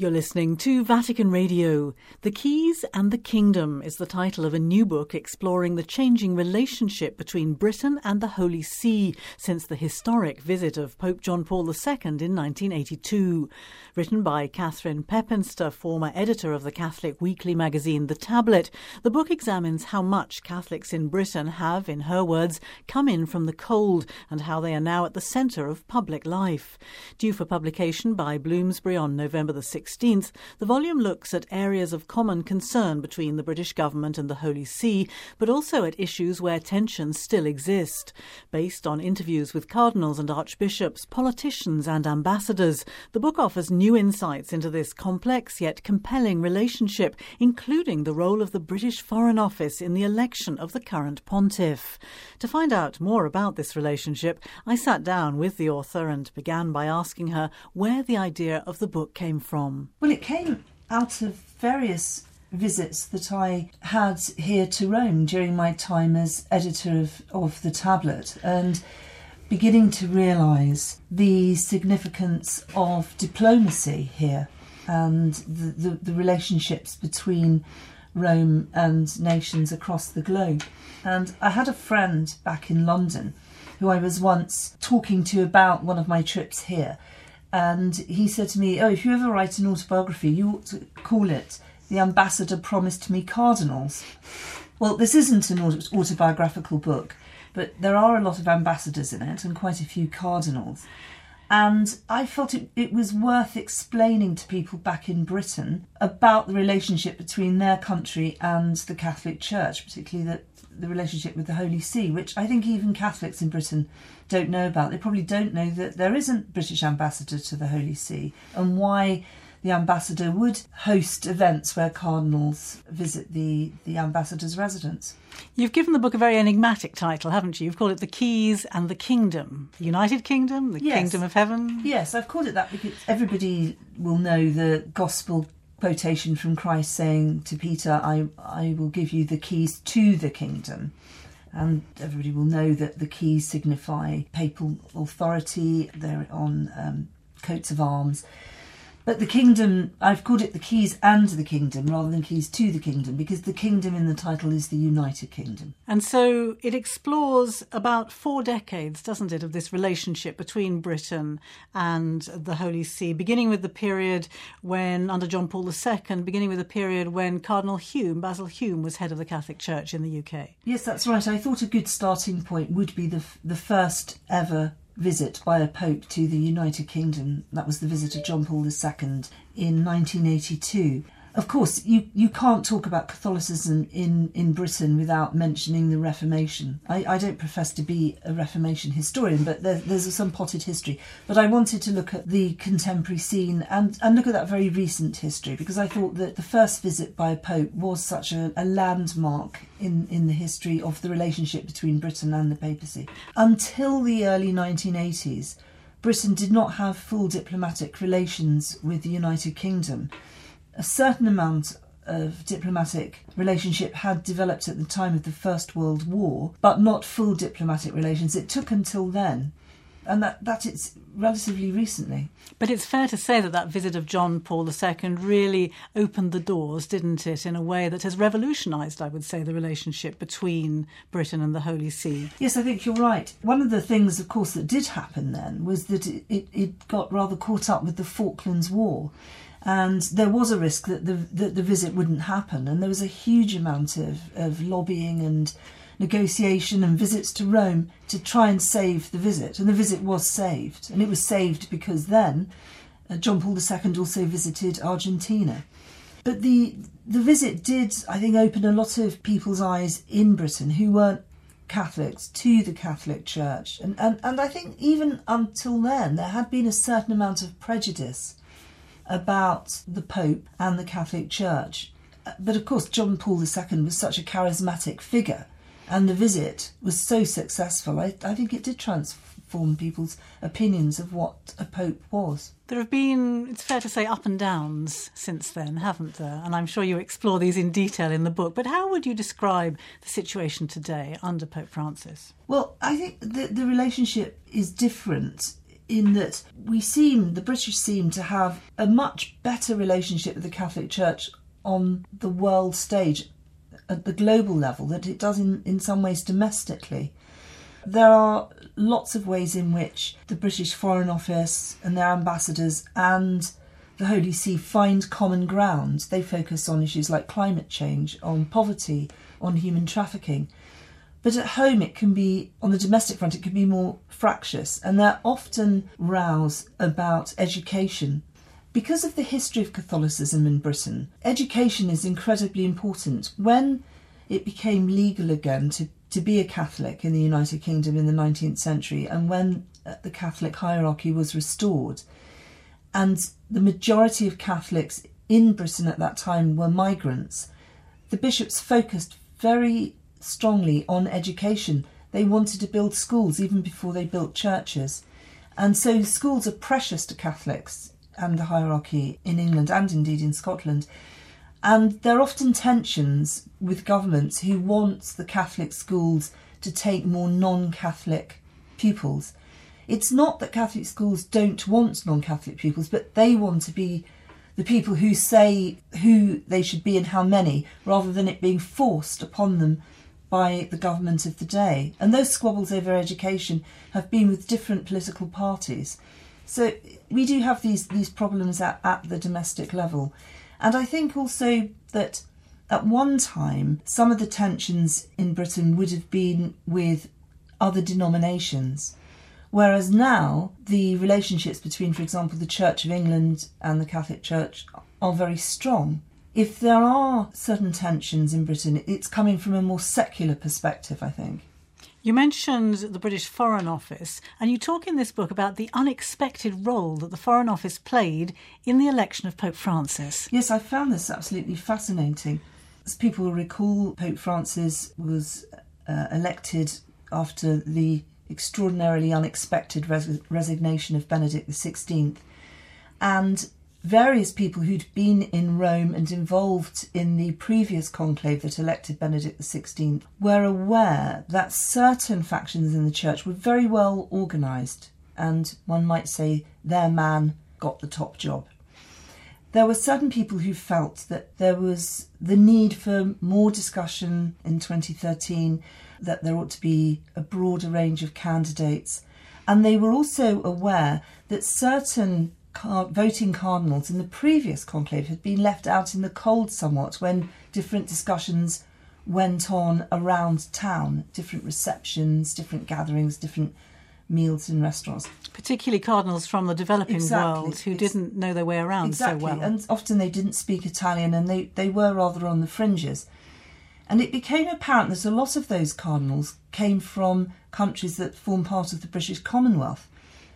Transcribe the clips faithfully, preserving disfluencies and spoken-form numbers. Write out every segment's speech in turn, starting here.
You're listening to Vatican Radio. The Keys and the Kingdom is the title of a new book exploring the changing relationship between Britain and the Holy See since the historic visit of Pope John Paul the Second in nineteen eighty-two. Written by Catherine Pepinster, former editor of the Catholic weekly magazine The Tablet, the book examines how much Catholics in Britain have, in her words, come in from the cold and how they are now at the centre of public life. Due for publication by Bloomsbury on November the sixteenth, the volume looks at areas of common concern between the British government and the Holy See, but also at issues where tensions still exist. Based on interviews with cardinals and archbishops, politicians and ambassadors, the book offers new insights into this complex yet compelling relationship, including the role of the British Foreign Office in the election of the current pontiff. To find out more about this relationship, I sat down with the author and began by asking her where the idea of the book came from. Well, it came out of various visits that I had here to Rome during my time as editor of, of The Tablet, and beginning to realise the significance of diplomacy here and the, the, the relationships between Rome and nations across the globe. And I had a friend back in London who I was once talking to about one of my trips here. And he said to me, oh, if you ever write an autobiography, you ought to call it The Ambassador Promised Me Cardinals. Well, this isn't an autobiographical book, but there are a lot of ambassadors in it and quite a few cardinals. And I felt it, it was worth explaining to people back in Britain about the relationship between their country and the Catholic Church, particularly the, the relationship with the Holy See, which I think even Catholics in Britain don't know about. They probably don't know that there isn't a British ambassador to the Holy See, and why the ambassador would host events where cardinals visit the, the ambassador's residence. You've given the book a very enigmatic title, haven't you? You've called it The Keys and the Kingdom. The United Kingdom, the yes. Kingdom of Heaven? Yes, I've called it that because everybody will know the gospel quotation from Christ saying to Peter, I, I will give you the keys to the kingdom. And everybody will know that the keys signify papal authority. They're on um, coats of arms. But the kingdom, I've called it the keys and the kingdom rather than keys to the kingdom, because the kingdom in the title is the United Kingdom. And so it explores about four decades, doesn't it, of this relationship between Britain and the Holy See, beginning with the period when, under John Paul the Second, beginning with the period when Cardinal Hume, Basil Hume, was head of the Catholic Church in the U K. Yes, that's right. I thought a good starting point would be the the first ever visit by a pope to the United Kingdom. That was the visit of John Paul the Second in nineteen eighty-two. Of course, you, you can't talk about Catholicism in, in Britain without mentioning the Reformation. I, I don't profess to be a Reformation historian, but there, there's some potted history. But I wanted to look at the contemporary scene and, and look at that very recent history, because I thought that the first visit by a pope was such a, a landmark in, in the history of the relationship between Britain and the papacy. Until the early nineteen eighties, Britain did not have full diplomatic relations with the United Kingdom. A certain amount of diplomatic relationship had developed at the time of the First World War, but not full diplomatic relations. It took until then, and that, that it's relatively recently. But it's fair to say that that visit of John Paul the Second really opened the doors, didn't it, in a way that has revolutionised, I would say, the relationship between Britain and the Holy See. Yes, I think you're right. One of the things, of course, that did happen then was that it, it, it got rather caught up with the Falklands War. And there was a risk that the that the visit wouldn't happen, and there was a huge amount of, of lobbying and negotiation and visits to Rome to try and save the visit. And the visit was saved, and it was saved because then uh, John Paul the Second also visited Argentina. But the the visit did, I think, open a lot of people's eyes in Britain who weren't Catholics to the Catholic Church. And, and, and I think even until then there had been a certain amount of prejudice about the Pope and the Catholic Church. But of course John Paul the Second was such a charismatic figure, and the visit was so successful. I, I think it did transform people's opinions of what a Pope was. There have been, it's fair to say, up and downs since then, haven't there? And I'm sure you explore these in detail in the book. But how would you describe the situation today under Pope Francis? Well, I think the, the relationship is different in that we seem, the British seem to have a much better relationship with the Catholic Church on the world stage, at the global level, than it does in, in some ways domestically. There are lots of ways in which the British Foreign Office and their ambassadors and the Holy See find common ground. They focus on issues like climate change, on poverty, on human trafficking. But at home it can be, on the domestic front, it can be more fractious, and there are often rows about education. Because of the history of Catholicism in Britain, education is incredibly important. When it became legal again to, to be a Catholic in the United Kingdom in the nineteenth century, and when the Catholic hierarchy was restored, and the majority of Catholics in Britain at that time were migrants, the bishops focused very strongly on education. They wanted to build schools even before they built churches. And so schools are precious to Catholics and the hierarchy in England and indeed in Scotland. And there are often tensions with governments who want the Catholic schools to take more non-Catholic pupils. It's not that Catholic schools don't want non-Catholic pupils, but they want to be the people who say who they should be and how many, rather than it being forced upon them by the government of the day. And those squabbles over education have been with different political parties. So we do have these, these problems at, at the domestic level. And I think also that at one time, some of the tensions in Britain would have been with other denominations. Whereas now, the relationships between, for example, the Church of England and the Catholic Church are very strong. If there are certain tensions in Britain, it's coming from a more secular perspective, I think. You mentioned the British Foreign Office, and you talk in this book about the unexpected role that the Foreign Office played in the election of Pope Francis. Yes, I found this absolutely fascinating. As people will recall, Pope Francis was uh, elected after the extraordinarily unexpected res- resignation of Benedict the sixteenth, and various people who'd been in Rome and involved in the previous conclave that elected Benedict the sixteenth were aware that certain factions in the church were very well organised, and one might say their man got the top job. There were certain people who felt that there was the need for more discussion in twenty thirteen, that there ought to be a broader range of candidates, and they were also aware that certain Car- voting cardinals in the previous conclave had been left out in the cold somewhat when different discussions went on around town, different receptions, different gatherings, different meals in restaurants. Particularly cardinals from the developing exactly. world who it's, didn't know their way around exactly. so well. And often they didn't speak Italian, and they, they were rather on the fringes. And it became apparent that a lot of those cardinals came from countries that form part of the British Commonwealth.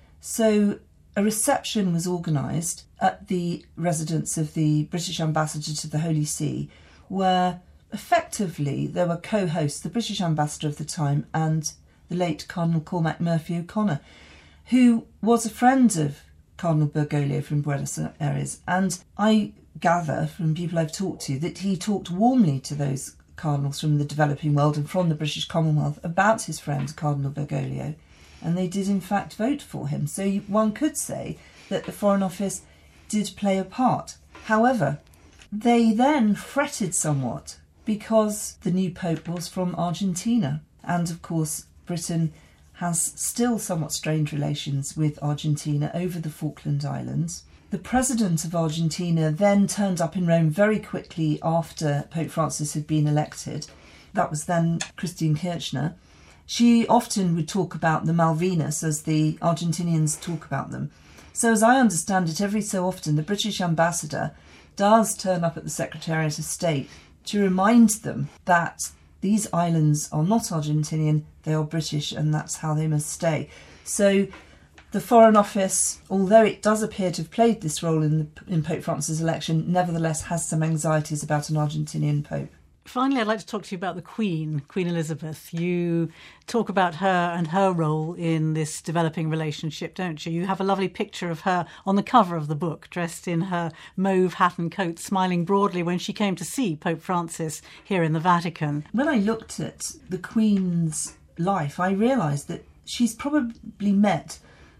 So a reception was organised at the residence of the British ambassador to the Holy See, where effectively there were co-hosts, the British ambassador of the time and the late Cardinal Cormac Murphy O'Connor, who was a friend of Cardinal Bergoglio from Buenos Aires. And I gather from people I've talked to that he talked warmly to those cardinals from the developing world and from the British Commonwealth about his friend Cardinal Bergoglio. And they did in fact vote for him. So one could say that the Foreign Office did play a part. However, they then fretted somewhat because the new Pope was from Argentina. And of course, Britain has still somewhat strained relations with Argentina over the Falkland Islands. The president of Argentina then turned up in Rome very quickly after Pope Francis had been elected. That was then Christine Kirchner. She often would talk about the Malvinas as the Argentinians talk about them. So as I understand it, every so often the British ambassador does turn up at the Secretariat of State to remind them that these islands are not Argentinian, they are British, and that's how they must stay. So the Foreign Office, although it does appear to have played this role in, the, in Pope Francis' election, nevertheless has some anxieties about an Argentinian Pope. Finally, I'd like to talk to you about the Queen, Queen Elizabeth. You talk about her and her role in this developing relationship, don't you? You have a lovely picture of her on the cover of the book, dressed in her mauve hat and coat, smiling broadly when she came to see Pope Francis here in the Vatican. When I looked at the Queen's life, I realised that she's probably met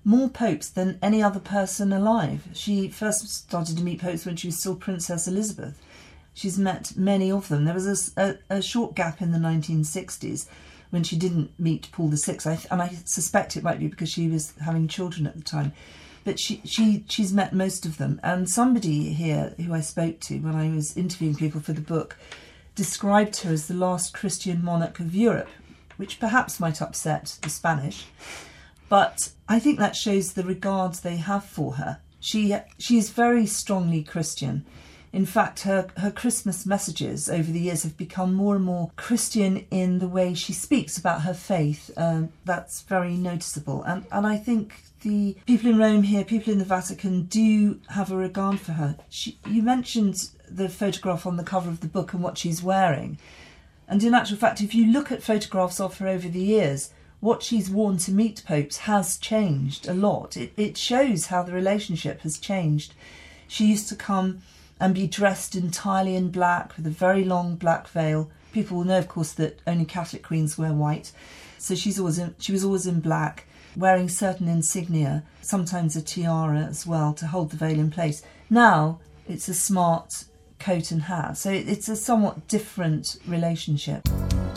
more popes than any other person alive. She first started to meet popes when she was still Princess Elizabeth. She's met many of them. There was a, a, a short gap in the nineteen sixties when she didn't meet Paul the Sixth, I th- and I suspect it might be because she was having children at the time. But she, she she's met most of them. And somebody here who I spoke to when I was interviewing people for the book described her as the last Christian monarch of Europe, which perhaps might upset the Spanish. But I think that shows the regards they have for her. She she is very strongly Christian. In fact, her, her Christmas messages over the years have become more and more Christian in the way she speaks about her faith. Um, that's very noticeable. And, and I think the people in Rome here, people in the Vatican, do have a regard for her. She, you mentioned the photograph on the cover of the book and what she's wearing. And in actual fact, if you look at photographs of her over the years, what she's worn to meet popes has changed a lot. It, it shows how the relationship has changed. She used to come and be dressed entirely in black with a very long black veil. People will know, of course, that only Catholic queens wear white. So she's always in, she was always in black, wearing certain insignia, sometimes a tiara as well, to hold the veil in place. Now it's a smart coat and hat. So it's a somewhat different relationship.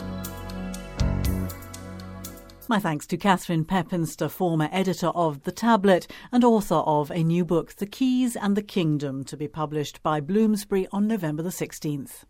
My thanks to Catherine Pepinster, former editor of The Tablet and author of a new book, The Keys and the Kingdom, to be published by Bloomsbury on November the sixteenth.